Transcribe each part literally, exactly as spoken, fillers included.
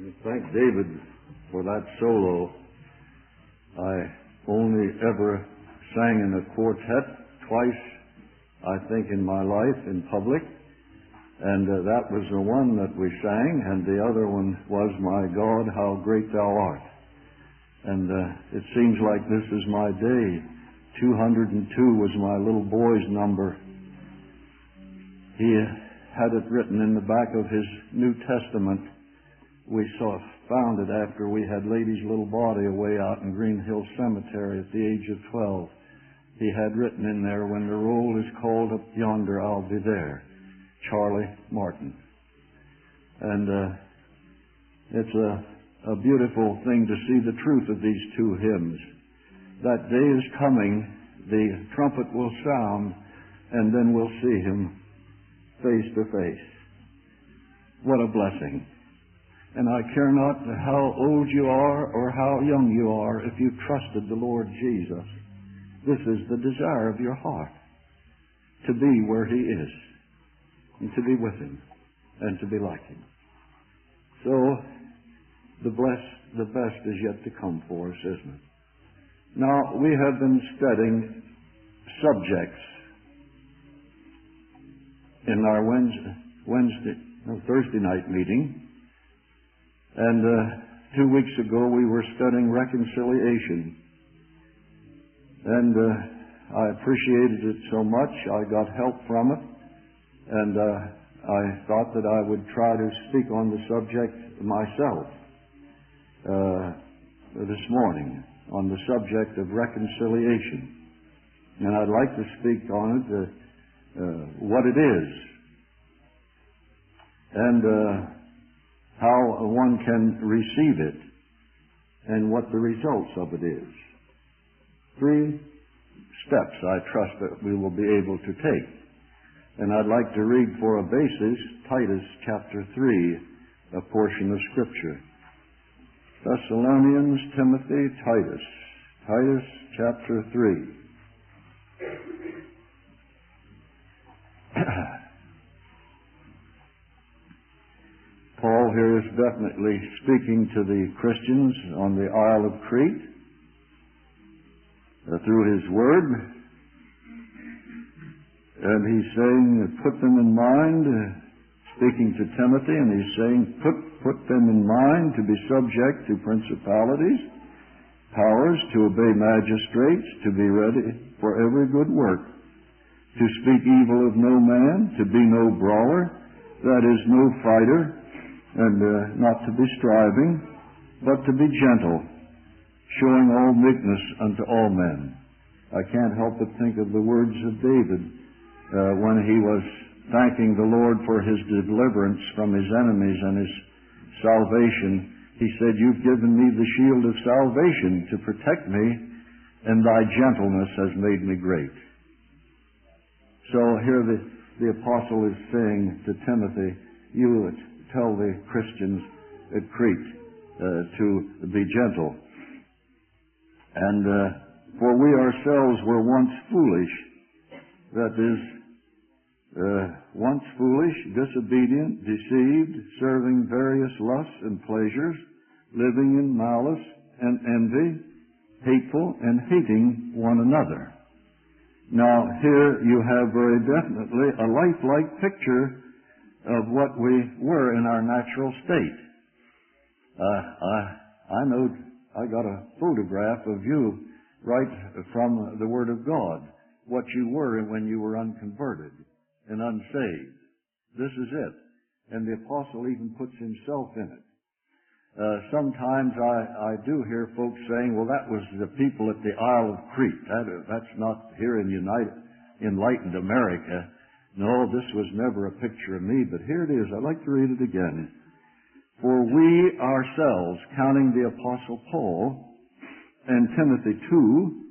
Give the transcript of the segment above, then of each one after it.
Thank David for that solo. I only ever sang in a quartet twice, I think, in my life in public. And uh, that was the one that we sang, and the other one was, My God, How Great Thou Art. And uh, it seems like this is my day. two hundred two was my little boy's number. He had it written in the back of his New Testament. We saw, found it after we had Lady's little body away out in Green Hill Cemetery at the age of twelve. He had written in there, when the roll is called up yonder, I'll be there. Charlie Martin. And uh, it's a, a beautiful thing to see the truth of these two hymns. That day is coming, the trumpet will sound, and then we'll see Him face to face. What a blessing. And I care not how old you are or how young you are, if you trusted the Lord Jesus. This is the desire of your heart, to be where He is, and to be with Him, and to be like Him. So, the, bless, the best is yet to come for us, isn't it? Now, we have been studying subjects in our Wednesday, Wednesday no, Thursday night meeting. And uh, two weeks ago we were studying reconciliation. And uh, I appreciated it so much. I got help from it. And uh, I thought that I would try to speak on the subject myself uh, this morning, on the subject of reconciliation. And I'd like to speak on it, uh, uh, what it is. And Uh, how one can receive it, and what the results of it is. Three steps, I trust, that we will be able to take. And I'd like to read for a basis Titus chapter three, a portion of Scripture. Thessalonians, Timothy, Titus. Titus chapter three. Paul here is definitely speaking to the Christians on the Isle of Crete uh, through his word. And he's saying, put them in mind, uh, speaking to Timothy, and he's saying, put, put them in mind to be subject to principalities, powers, to obey magistrates, to be ready for every good work, to speak evil of no man, to be no brawler, that is, no fighter, and uh, not to be striving, but to be gentle, showing all meekness unto all men. I can't help but think of the words of David uh, when he was thanking the Lord for his deliverance from his enemies and his salvation. He said, You've given me the shield of salvation to protect me, and thy gentleness has made me great. So here the, the apostle is saying to Timothy, you tell the Christians at Crete uh, to be gentle. And uh, for we ourselves were once foolish, that is, uh, once foolish, disobedient, deceived, serving various lusts and pleasures, living in malice and envy, hateful and hating one another. Now here you have very definitely a lifelike picture of what we were in our natural state. Uh, I, I know I got a photograph of you right from the Word of God, what you were when you were unconverted and unsaved. This is it. And the apostle even puts himself in it. Uh, sometimes I, I do hear folks saying, well, that was the people at the Isle of Crete. That, that's not here in United, enlightened America. No, this was never a picture of me, but here it is. I'd like to read it again. For we ourselves, counting the Apostle Paul and Timothy too,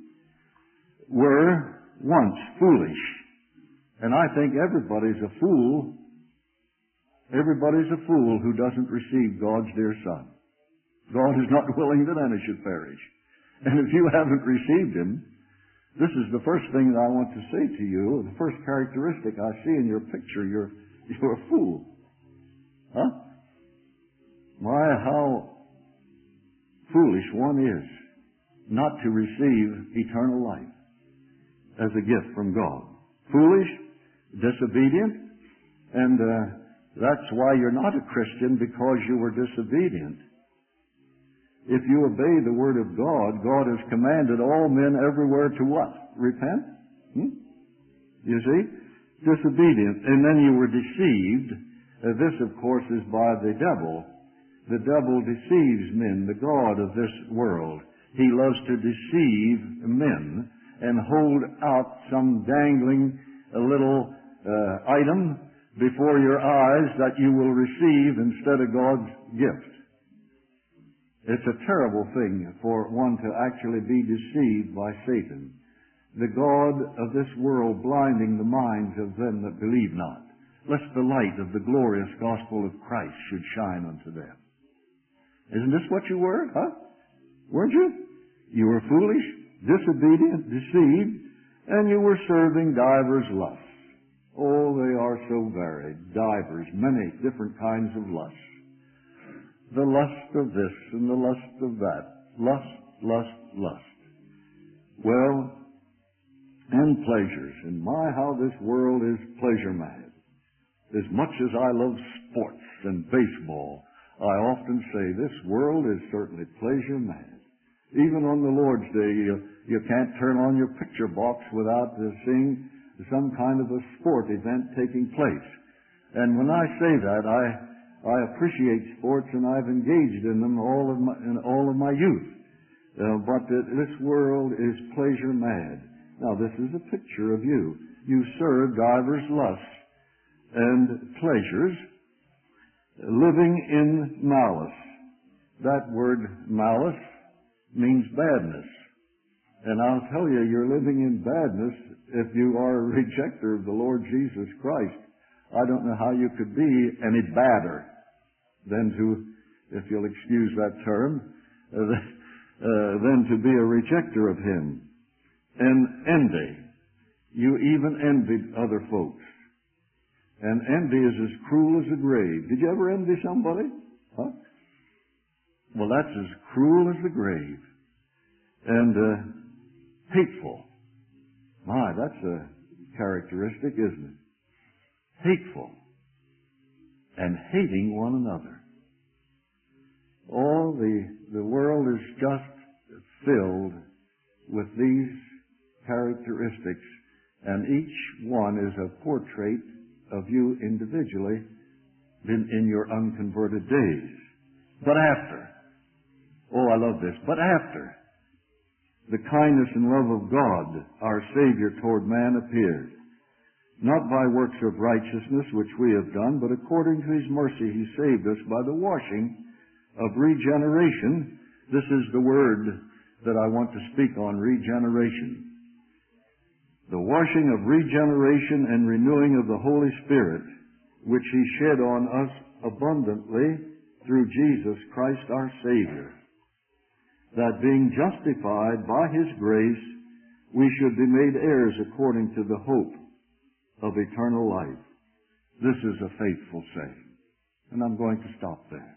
were once foolish. And I think everybody's a fool. Everybody's a fool who doesn't receive God's dear Son. God is not willing that any should perish. And if you haven't received Him, this is the first thing that I want to say to you. The first characteristic I see in your picture, you're, you're a fool. Huh? My, how one is not to receive eternal life as a gift from God. Foolish, disobedient, and uh, that's why you're not a Christian, because you were disobedient. If you obey the Word of God, God has commanded all men everywhere to what? Repent? Hmm? You see? Disobedient. And then you were deceived. Uh, this, of course, is by the devil. The devil deceives men, the god of this world. He loves to deceive men and hold out some dangling a little uh, item before your eyes that you will receive instead of God's gift. It's a terrible thing for one to actually be deceived by Satan, the god of this world, blinding the minds of them that believe not, lest the light of the glorious gospel of Christ should shine unto them. Isn't this what you were, huh? Weren't you? You were foolish, disobedient, deceived, and you were serving divers lusts. Oh, they are so varied. Divers, many different kinds of lusts. The lust of this and the lust of that. Lust, lust, lust. Well, and pleasures. And my, how this world is pleasure mad. As much as I love sports and baseball, I often say this world is certainly pleasure mad. Even on the Lord's Day, you, you can't turn on your picture box without uh, seeing some kind of a sport event taking place. And when I say that, I I appreciate sports, and I've engaged in them all of my, in all of my youth. Uh, but uh, this world is pleasure mad. Now, this is a picture of you. You serve divers lusts and pleasures, living in malice. That word malice means badness. And I'll tell you, you're living in badness if you are a rejecter of the Lord Jesus Christ. I don't know how you could be any badder than to, if you'll excuse that term, uh, uh, than to be a rejecter of Him. And envy. You even envied other folks. And envy is as cruel as the grave. Did you ever envy somebody? Huh? Well, that's as cruel as the grave. And uh, hateful. My, that's a characteristic, isn't it? Hateful. And hating one another. All the, the world is just filled with these characteristics, and each one is a portrait of you individually in, in your unconverted days. But after, oh, I love this, but after the kindness and love of God, our Savior toward man appeared, not by works of righteousness which we have done, but according to His mercy He saved us by the washing of regeneration. This is the word that I want to speak on, regeneration. The washing of regeneration and renewing of the Holy Spirit, which He shed on us abundantly through Jesus Christ our Savior, that being justified by His grace, we should be made heirs according to the hope of eternal life. This is a faithful saying. And I'm going to stop there.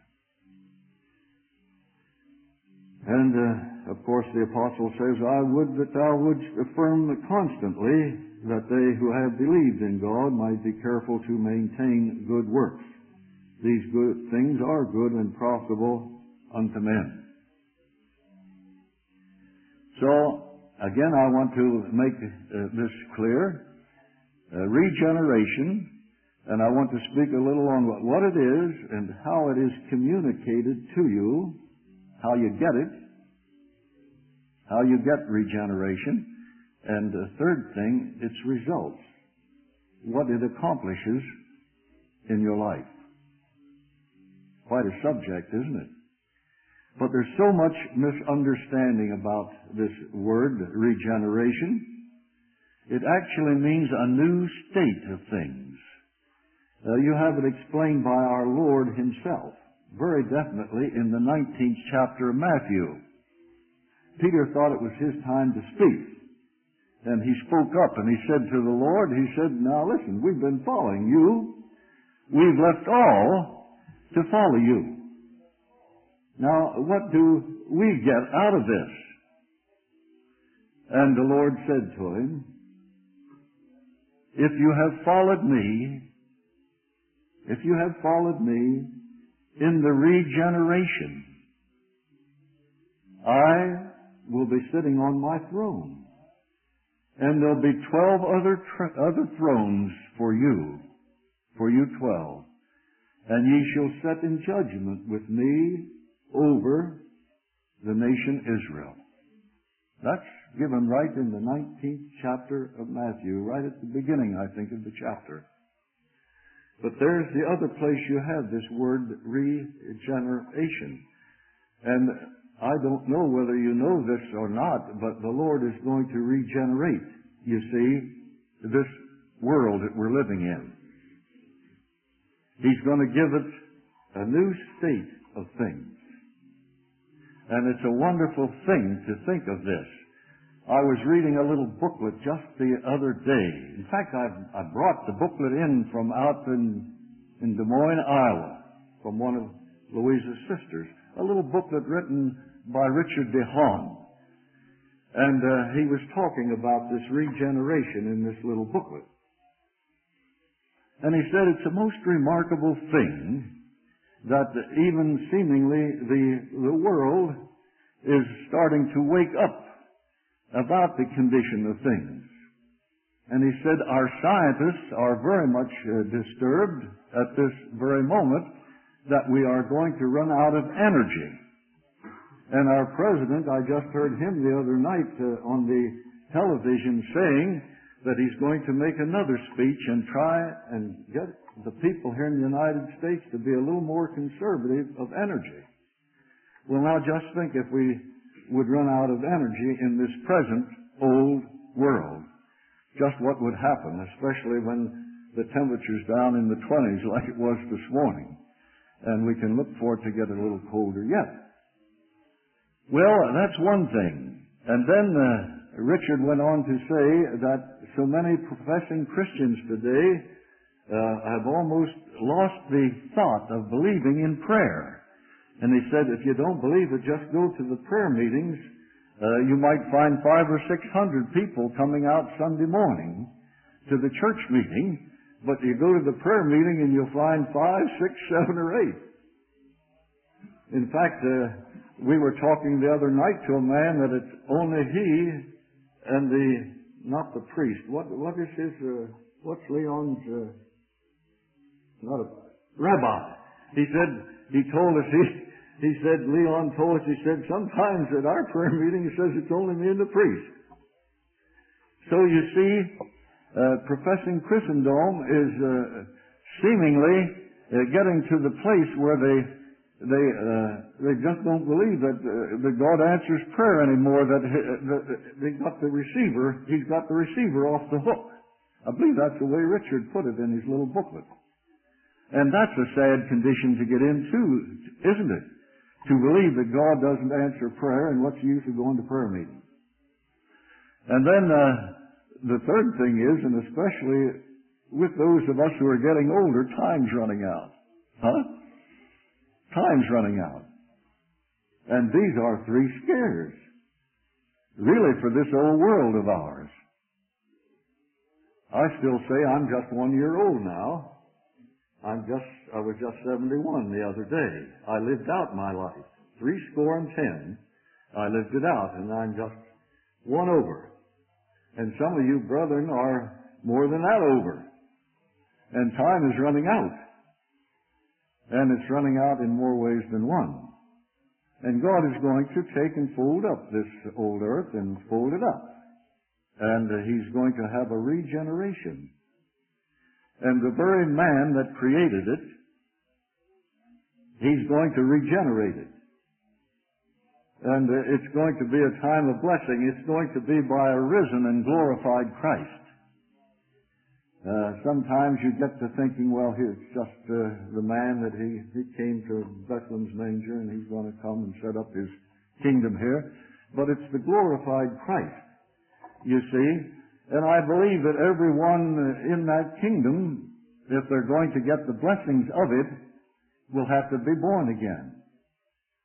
And, uh, of course, the Apostle says, I would that thou wouldst affirm constantly that they who have believed in God might be careful to maintain good works. These good things are good and profitable unto men. So, again, I want to make uh, this clear. Uh, regeneration, and I want to speak a little on what, what it is and how it is communicated to you, how you get it, how you get regeneration, and the third thing, its results, what it accomplishes in your life. Quite a subject, isn't it? But there's so much misunderstanding about this word, regeneration. It actually means a new state of things. Uh, you have it explained by our Lord Himself, very definitely in the nineteenth chapter of Matthew. Peter thought it was his time to speak. And he spoke up and he said to the Lord, he said, now listen, we've been following you. We've left all to follow you. Now, what do we get out of this? And the Lord said to him, if you have followed me, if you have followed me in the regeneration, I will be sitting on my throne. And there'll be twelve other tr- other thrones for you, for you twelve. And ye shall set in judgment with me over the nation Israel. That's given right in the nineteenth chapter of Matthew, right at the beginning, I think, of the chapter. But there's the other place you have this word regeneration. And I don't know whether you know this or not, but the Lord is going to regenerate, you see, this world that we're living in. He's going to give it a new state of things. And it's a wonderful thing to think of this. I was reading a little booklet just the other day. In fact, I, I brought the booklet in from out in, in Des Moines, Iowa, from one of Louisa's sisters. A little booklet written by Richard DeHaan. And uh, he was talking about this regeneration in this little booklet. And he said it's a most remarkable thing that even seemingly the, the world is starting to wake up about the condition of things. And he said our scientists are very much uh, disturbed at this very moment that we are going to run out of energy. And our president, I just heard him the other night uh, on the television saying that he's going to make another speech and try and get the people here in the United States to be a little more conservative of energy. Well, now just think if we would run out of energy in this present old world. Just what would happen, especially when the temperature's down in the twenties like it was this morning. And we can look for it to get a little colder yet. Well, that's one thing. And then uh, Richard went on to say that so many professing Christians today uh, have almost lost the thought of believing in prayer. And he said, if you don't believe it, just go to the prayer meetings. Uh, you might find five or six hundred people coming out Sunday morning to the church meeting, but you go to the prayer meeting and you'll find five, six, seven, or eight. In fact, uh, we were talking the other night to a man that it's only he and the, not the priest. What, what is his, uh, what's Leon's, uh, not a, rabbi. He said, he told us, he, he said, Leon told us, he said, sometimes at our prayer meeting, he says, it's only me and the priest. So you see, uh, professing Christendom is uh, seemingly uh, getting to the place where they they uh, they just don't believe that uh, that God answers prayer anymore. That, uh, that they got the receiver, he's got the receiver off the hook. I believe that's the way Richard put it in his little booklet. And that's a sad condition to get into, isn't it? To believe that God doesn't answer prayer, and what's the use of going to prayer meetings? And then uh, the third thing is, and especially with those of us who are getting older, time's running out. Huh? Time's running out. And these are three scares, really, for this old world of ours. I still say I'm just one year old now. I'm just, I was just seventy-one the other day. I lived out my life. Three score and ten. I lived it out, and I'm just one over. And some of you brethren are more than that over. And time is running out. And it's running out in more ways than one. And God is going to take and fold up this old earth and fold it up. And uh, He's going to have a regeneration. And the very man that created it, He's going to regenerate it. And uh, it's going to be a time of blessing. It's going to be by a risen and glorified Christ. Uh, sometimes you get to thinking, well, here's just uh, the man that he, he came to Bethlehem's manger and he's going to come and set up his kingdom here. But it's the glorified Christ, you see. And I believe that everyone in that kingdom, if they're going to get the blessings of it, will have to be born again.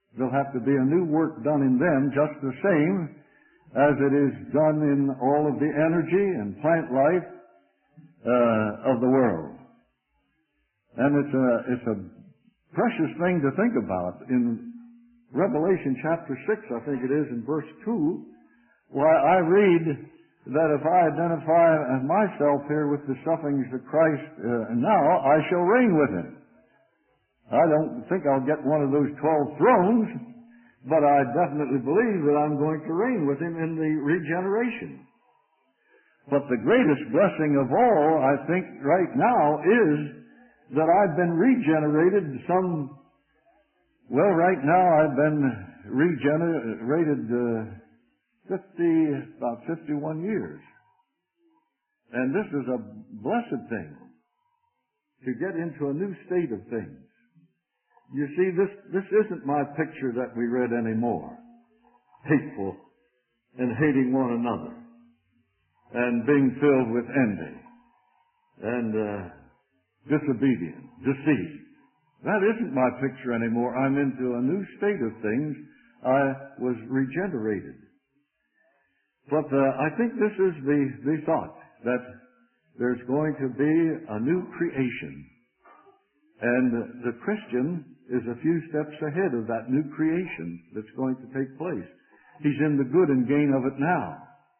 There'll have to be a new work done in them just the same as it is done in all of the energy and plant life uh, of the world. And it's a, it's a precious thing to think about. In Revelation chapter six, I think it is, in verse two, why I read that if I identify myself here with the sufferings of Christ uh, now, I shall reign with Him. I don't think I'll get one of those twelve thrones, but I definitely believe that I'm going to reign with Him in the regeneration. But the greatest blessing of all, I think, right now is that I've been regenerated some, well, right now I've been regenerated uh, fifty, about fifty-one years. And this is a blessed thing, to get into a new state of things. You see, this, this isn't my picture that we read anymore. Hateful and hating one another and being filled with envy and uh, disobedient, deceit. That isn't my picture anymore. I'm into a new state of things. I was regenerated. But uh, I think this is the, the thought, that there's going to be a new creation. And the Christian is a few steps ahead of that new creation that's going to take place. He's in the good and gain of it now.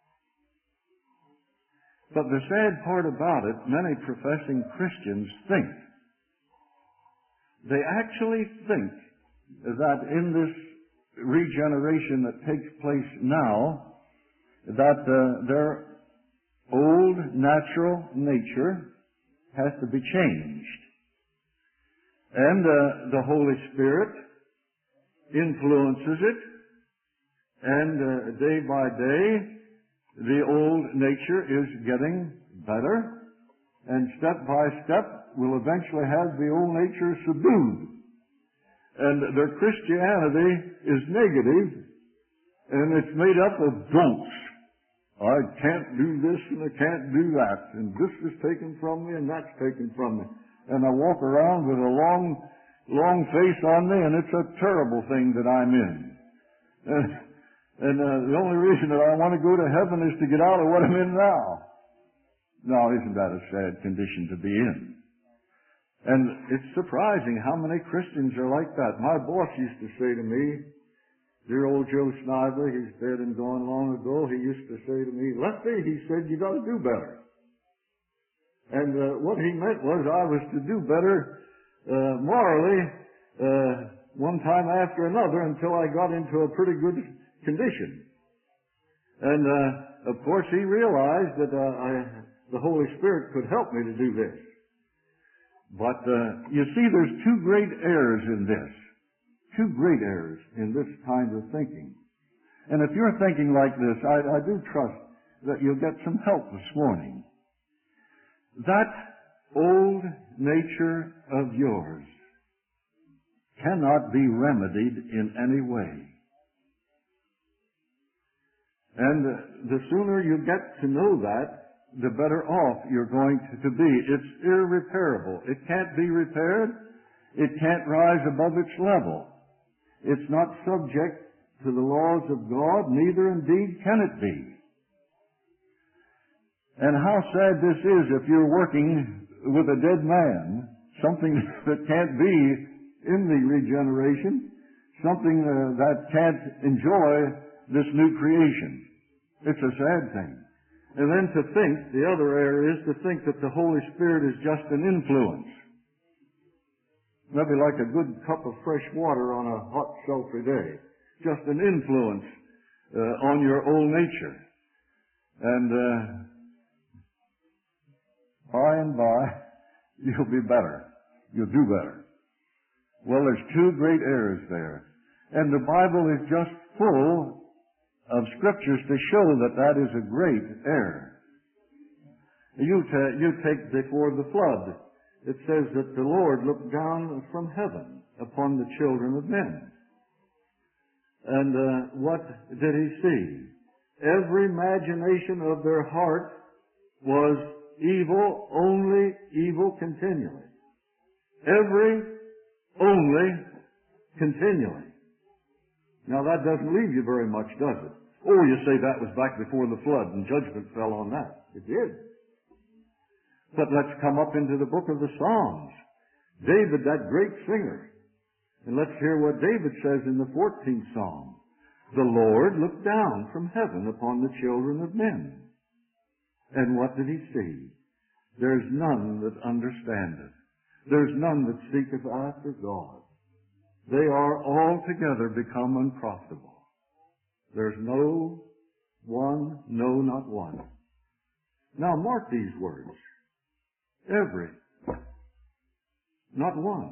But the sad part about it, many professing Christians think, they actually think that in this regeneration that takes place now, that uh, their old natural nature has to be changed. And uh, the Holy Spirit influences it, and uh, day by day, the old nature is getting better, and step by step will eventually have the old nature subdued. And their Christianity is negative, and it's made up of don'ts. I can't do this and I can't do that, and this is taken from me and that's taken from me. And I walk around with a long, long face on me, and it's a terrible thing that I'm in. And, and uh, the only reason that I want to go to heaven is to get out of what I'm in now. Now, isn't that a sad condition to be in? And it's surprising how many Christians are like that. My boss used to say to me, dear old Joe Snively, he's dead and gone long ago, he used to say to me, Lefty, he said, you got to do better. And uh, what he meant was I was to do better uh, morally uh, one time after another until I got into a pretty good condition. And uh, of course he realized that uh, I, the Holy Spirit could help me to do this. But uh, you see, there's two great errors in this. Two great errors in this kind of thinking. And if you're thinking like this, I, I do trust that you'll get some help this morning. That old nature of yours cannot be remedied in any way. And the sooner you get to know that, the better off you're going to be. It's irreparable. It can't be repaired. It can't rise above its level. It's not subject to the laws of God, neither indeed can it be. And how sad this is if you're working with a dead man, something that can't be in the regeneration, something uh, that can't enjoy this new creation. It's a sad thing. And then to think, the other error is to think that the Holy Spirit is just an influence. Maybe like a good cup of fresh water on a hot, sultry day. Just an influence uh, on your old nature. And uh, by and by, you'll be better. You'll do better. Well, there's two great errors there. And the Bible is just full of scriptures to show that that is a great error. You, ta- you take before the flood. It says that the Lord looked down from heaven upon the children of men. And uh, what did he see? Every imagination of their heart was evil, only evil continually. Every, only, continually. Now that doesn't leave you very much, does it? Oh, you say that was back before the flood and judgment fell on that. It did. But let's come up into the book of the Psalms. David, that great singer. And let's hear what David says in the fourteenth Psalm. The Lord looked down from heaven upon the children of men. And what did he see? There's none that understandeth. There's none that seeketh after God. They are altogether become unprofitable. There's no one, no, not one. Now mark these words. Every. Not one.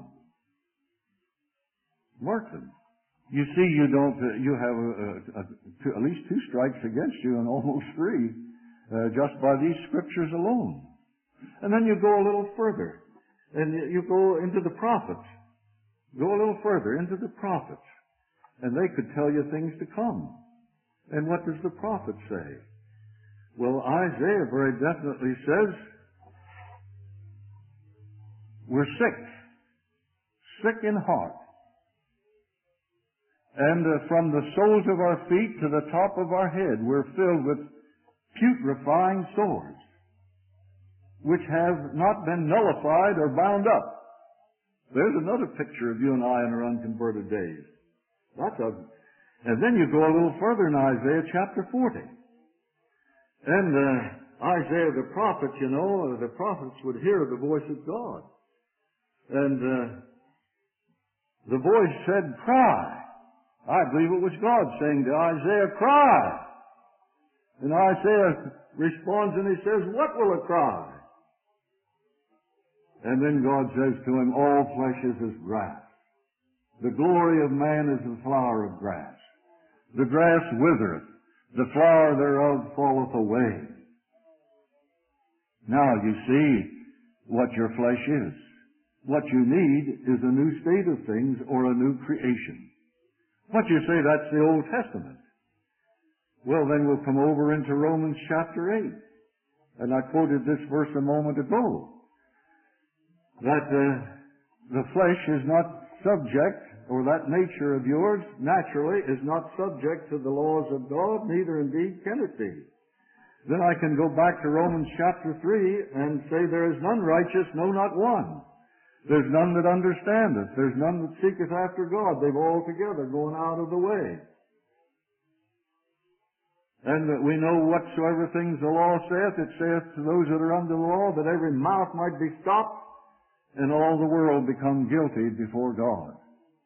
Mark them. You see, you don't, uh, you have a, a, a, two, at least two strikes against you and almost three uh, just by these scriptures alone. And then you go a little further and you, you go into the prophets. Go a little further into the prophets. And they could tell you things to come. And what does the prophet say? Well, Isaiah very definitely says, we're sick. Sick in heart. And uh, from the soles of our feet to the top of our head, we're filled with putrefying sores, which have not been nullified or bound up. There's another picture of you and I in our unconverted days. That's a, and then you go a little further in Isaiah chapter forty. And uh, Isaiah the prophet, you know, the prophets would hear the voice of God. And uh, the voice said, cry. I believe it was God saying to Isaiah, cry. And Isaiah responds and he says, what will it cry? And then God says to him, all flesh is as grass. The glory of man is the flower of grass. The grass withereth, the flower thereof falleth away. Now you see what your flesh is. What you need is a new state of things or a new creation. But you say that's the Old Testament. Well, then we'll come over into Romans chapter eight. And I quoted this verse a moment ago. That uh, the flesh is not subject, or that nature of yours, naturally, is not subject to the laws of God, neither indeed can it be. Then I can go back to Romans chapter three and say, there is none righteous, no, not one. There's none that understandeth. There's none that seeketh after God. They've altogether gone out of the way. And that we know whatsoever things the law saith, it saith to those that are under the law, that every mouth might be stopped, and all the world become guilty before God.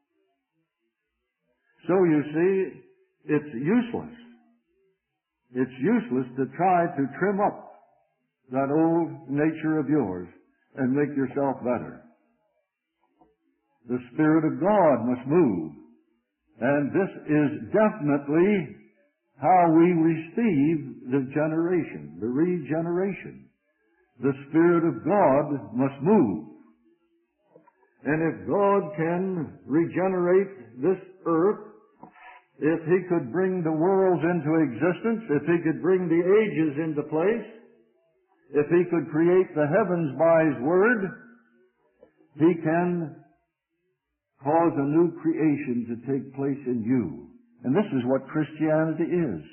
So you see, it's useless. It's useless to try to trim up that old nature of yours and make yourself better. The Spirit of God must move. And this is definitely how we receive the generation, the regeneration. The Spirit of God must move. And if God can regenerate this earth, if He could bring the worlds into existence, if He could bring the ages into place, if He could create the heavens by His Word, He can cause a new creation to take place in you. And this is what Christianity is.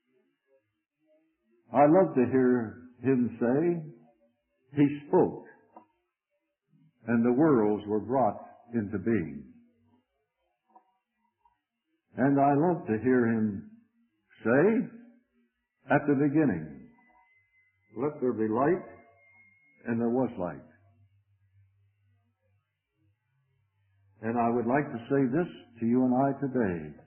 I love to hear him say, He spoke, and the worlds were brought into being. And I love to hear him say, at the beginning, let there be light, and there was light. And I would like to say this to you and I today.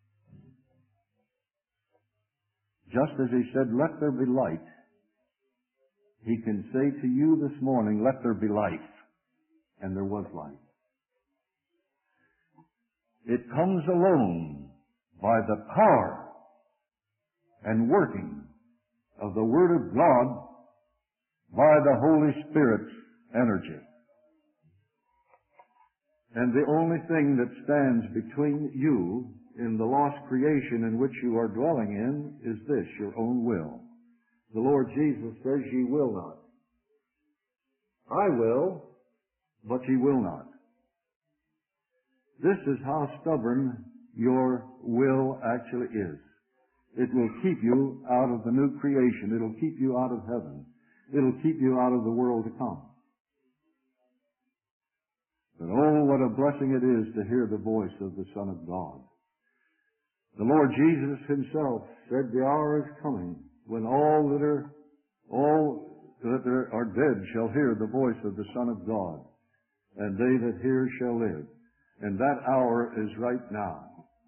Just as He said, let there be light, He can say to you this morning, let there be life. And there was light. It comes alone by the power and working of the Word of God by the Holy Spirit's energy. And the only thing that stands between you in the lost creation in which you are dwelling in is this, your own will. The Lord Jesus says, ye will not. I will, but ye will not. This is how stubborn your will actually is. It will keep you out of the new creation. It'll keep you out of heaven. It'll keep you out of the world to come. But oh, what a blessing it is to hear the voice of the Son of God. The Lord Jesus himself said, the hour is coming when all that are, all that are dead shall hear the voice of the Son of God, and they that hear shall live. And that hour is right now.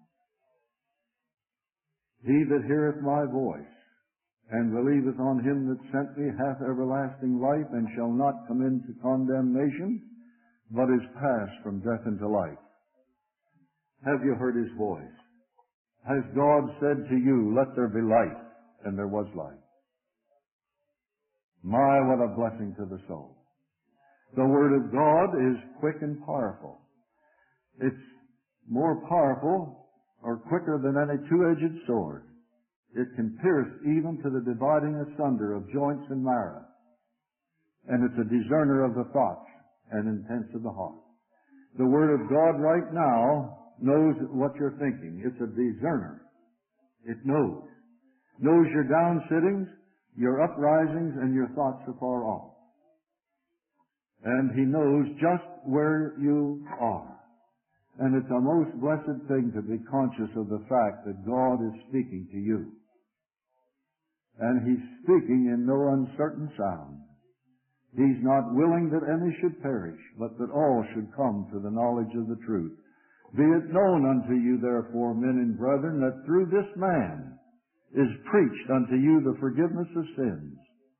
He that heareth my voice, and believeth on him that sent me, hath everlasting life, and shall not come into condemnation, but is passed from death into life. Have you heard his voice? Has God said to you, let there be light, and there was light? My, what a blessing to the soul. The Word of God is quick and powerful. It's more powerful or quicker than any two-edged sword. It can pierce even to the dividing asunder of joints and marrow. And it's a discerner of the thoughts and intents of the heart. The Word of God right now knows what you're thinking. It's a discerner. It knows. Knows your down-sittings, your uprisings, and your thoughts afar off. And He knows just where you are. And it's a most blessed thing to be conscious of the fact that God is speaking to you. And He's speaking in no uncertain sound. He's not willing that any should perish, but that all should come to the knowledge of the truth. Be it known unto you, therefore, men and brethren, that through this man is preached unto you the forgiveness of sins.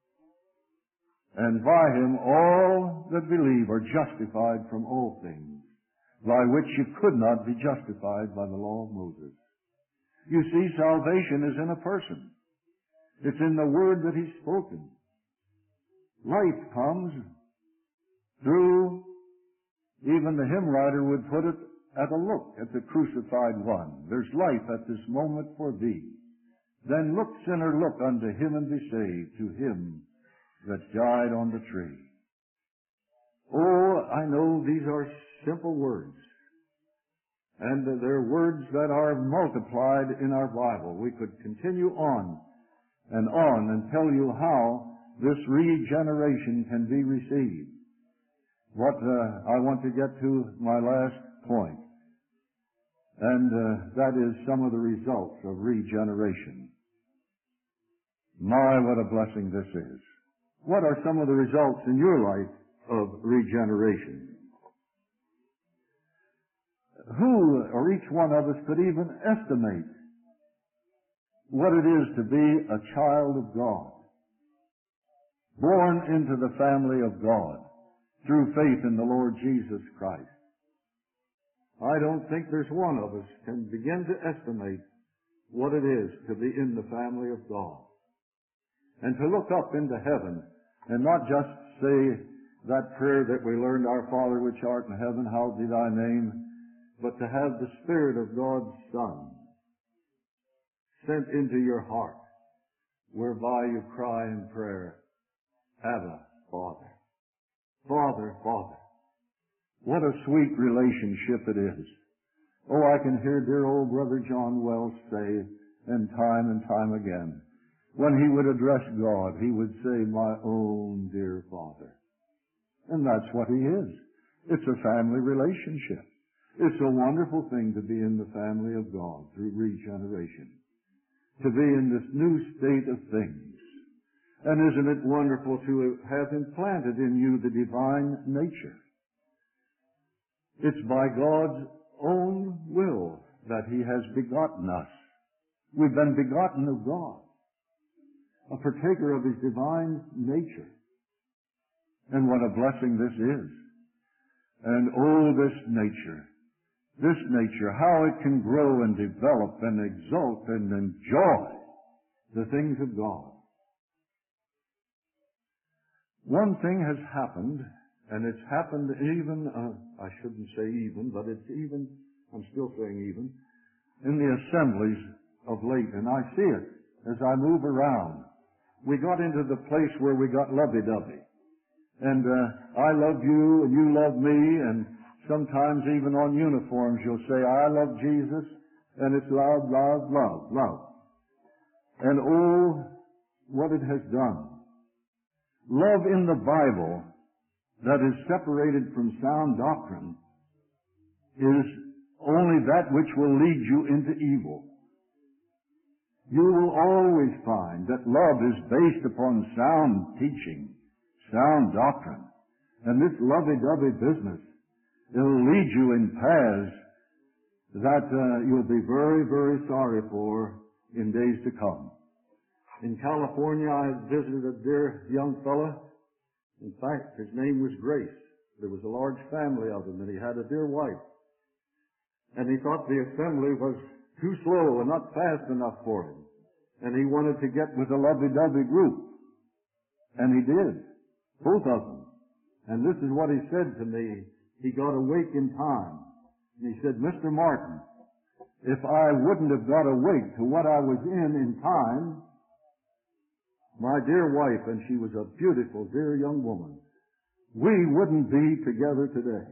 And by him all that believe are justified from all things, by which you could not be justified by the law of Moses. You see, salvation is in a person. It's in the word that He's spoken. Life comes through, even the hymn writer would put it, at a look at the crucified one. There's life at this moment for thee. Then look, sinner, look unto Him and be saved, to Him that died on the tree. Oh, I know these are simple words. And they're words that are multiplied in our Bible. We could continue on and on and tell you how this regeneration can be received. What uh, I want to get to my last point, and uh, that is some of the results of regeneration. My, what a blessing this is. What are some of the results in your life of regeneration? Who, or each one of us, could even estimate what it is to be a child of God, born into the family of God through faith in the Lord Jesus Christ? I don't think there's one of us can begin to estimate what it is to be in the family of God. And to look up into heaven and not just say that prayer that we learned, Our Father which art in heaven, hallowed be thy name, but to have the Spirit of God's Son sent into your heart, whereby you cry in prayer, Abba, Father. Father, Father. What a sweet relationship it is. Oh, I can hear dear old Brother John Wells say, and time and time again, when he would address God, he would say, my own dear Father. And that's what he is. It's a family relationship. It's a wonderful thing to be in the family of God through regeneration. To be in this new state of things. And isn't it wonderful to have implanted in you the divine nature? It's by God's own will that He has begotten us. We've been begotten of God, a partaker of His divine nature. And what a blessing this is. And oh, this nature, this nature, how it can grow and develop and exalt and enjoy the things of God. One thing has happened, and it's happened even, uh, I shouldn't say even, but it's even, I'm still saying even, in the assemblies of late, and I see it as I move around. We got into the place where we got lovey-dovey. And uh, I love you, and you love me, and sometimes even on uniforms you'll say, I love Jesus, And it's love, love, love, love. And oh, what it has done. Love in the Bible that is separated from sound doctrine is only that which will lead you into evil. You will always find that love is based upon sound teaching, sound doctrine. And this lovey-dovey business, it'll lead you in paths that uh, you'll be very, very sorry for in days to come. In California, I visited a dear young fellow. In fact, his name was Grace. There was a large family of him, and he had a dear wife. And he thought the assembly was too slow and not fast enough for him. And he wanted to get with a lovey-dovey group. And he did. Both of them. And this is what he said to me. He got awake in time. And he said, Mister Martin, if I wouldn't have got awake to what I was in in time, my dear wife, and she was a beautiful, dear young woman, we wouldn't be together today.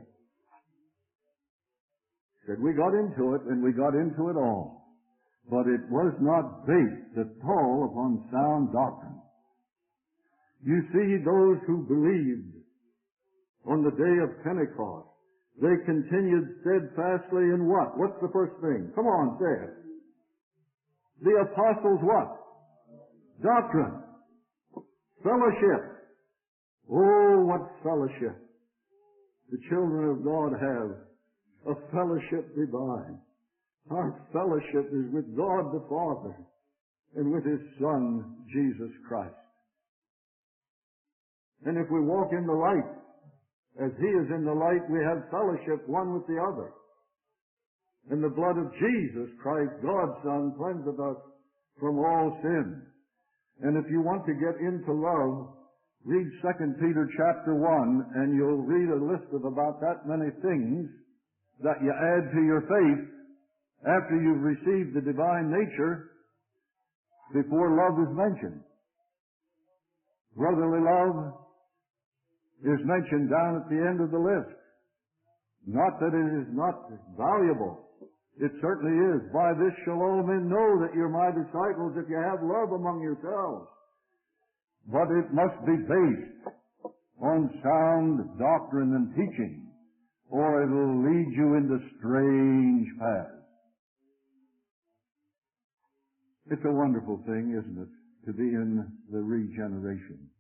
He said, we got into it, and we got into it all. But it was not based at all upon sound doctrine. You see, those who believed on the day of Pentecost, they continued steadfastly in what? What's the first thing? Come on, say it. The apostles' what? Doctrine. Fellowship. Oh, what fellowship the children of God have. A fellowship divine. Our fellowship is with God the Father and with His Son, Jesus Christ. And if we walk in the light, as He is in the light, we have fellowship one with the other. And the blood of Jesus Christ, God's Son, cleanseth us from all sin. And if you want to get into love, read Second Peter chapter one, and you'll read a list of about that many things that you add to your faith after you've received the divine nature before love is mentioned. Brotherly love is mentioned down at the end of the list. Not that it is not valuable. It certainly is. By this shall all men know that you're my disciples if you have love among yourselves. But it must be based on sound doctrine and teaching, or it'll lead you into strange paths. It's a wonderful thing, isn't it, to be in the regeneration.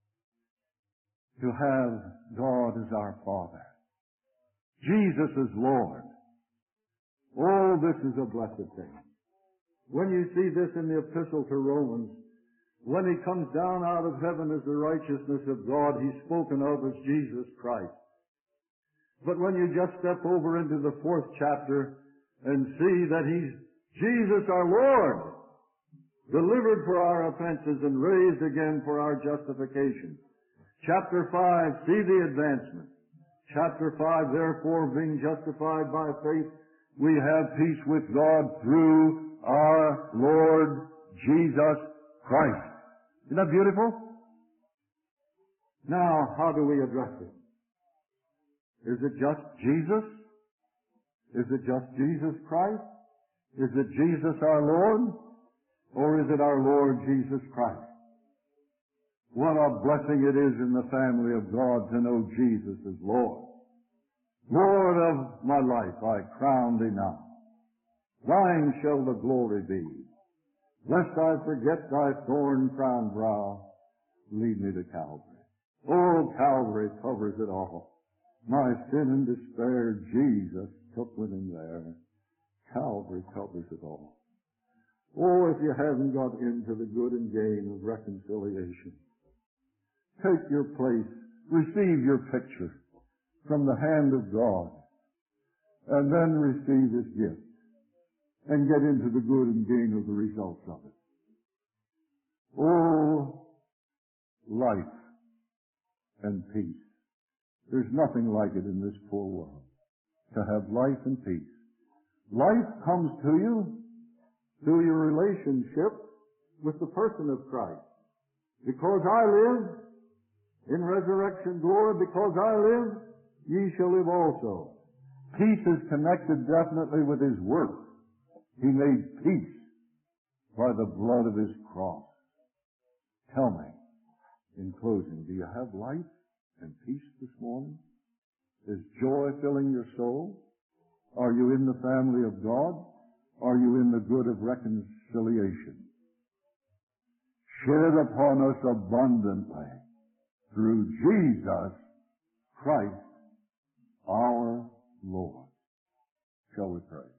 To have God as our Father. Jesus as Lord. Oh, this is a blessed thing. When you see this in the epistle to Romans, when He comes down out of heaven as the righteousness of God, He's spoken of as Jesus Christ. But when you just step over into the fourth chapter and see that He's Jesus our Lord, delivered for our offenses and raised again for our justification. Chapter five, see the advancement. Chapter five, therefore, being justified by faith, we have peace with God through our Lord Jesus Christ. Isn't that beautiful? Now, how do we address it? Is it just Jesus? Is it just Jesus Christ? Is it Jesus our Lord? Or is it our Lord Jesus Christ? What a blessing it is in the family of God to know Jesus as Lord. Lord of my life, I crown Thee now. Thine shall the glory be. Lest I forget Thy thorn-crowned brow, lead me to Calvary. Oh, Calvary covers it all. My sin and despair Jesus took with Him there. Calvary covers it all. Oh, if you haven't got into the good and gain of reconciliation, take your place, receive your picture from the hand of God, and then receive His gift, and get into the good and gain of the results of it. Oh, life and peace. There's nothing like it in this poor world, to have life and peace. Life comes to you through your relationship with the person of Christ. Because I live in resurrection glory, because I live, ye shall live also. Peace is connected definitely with His work. He made peace by the blood of His cross. Tell me, in closing, do you have life and peace this morning? Is joy filling your soul? Are you in the family of God? Are you in the good of reconciliation? Shed upon us abundantly through Jesus Christ our Lord. Shall we pray?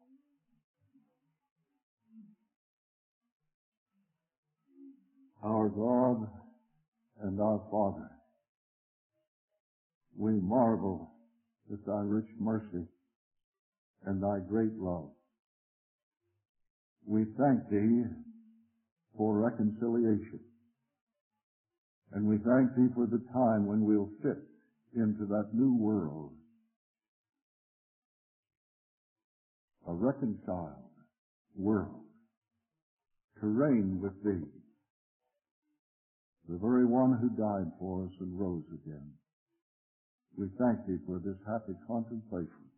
Our God and our Father, we marvel at Thy rich mercy and Thy great love. We thank Thee for reconciliation. And we thank Thee for the time when we'll fit into that new world, a reconciled world, to reign with Thee, the very one who died for us and rose again. We thank Thee for this happy contemplation.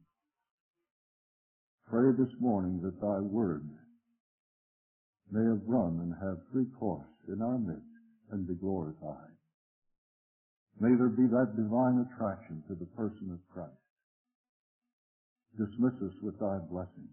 Pray this morning that Thy word may have run and have free course in our midst and be glorified. May there be that divine attraction to the person of Christ. Dismiss us with Thy blessing.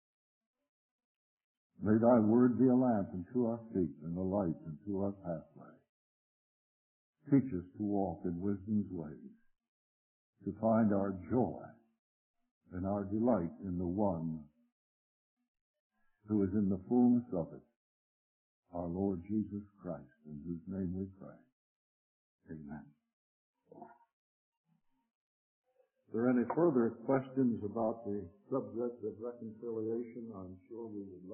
May Thy word be a lamp unto our feet and a light unto our pathway. Teach us to walk in wisdom's ways, to find our joy and our delight in the one who is in the fullness of it, our Lord Jesus Christ, in whose name we pray. Amen. Are there any further questions about the subject of reconciliation? I'm sure we would